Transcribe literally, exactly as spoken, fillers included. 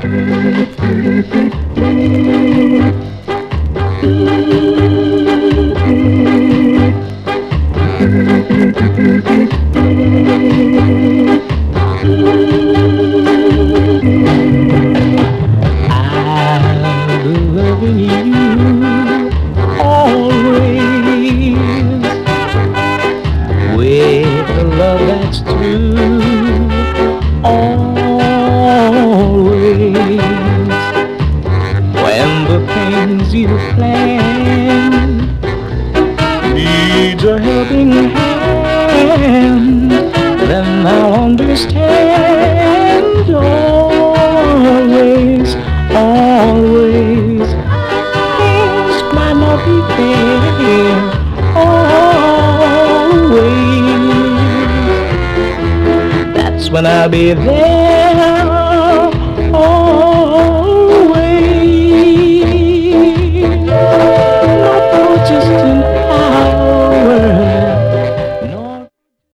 Loving you always with a love that's true, always. When the things you plan needs a helping hand, then I'll understand. Always, always, things might not be fair. Always, that's when I'll be there.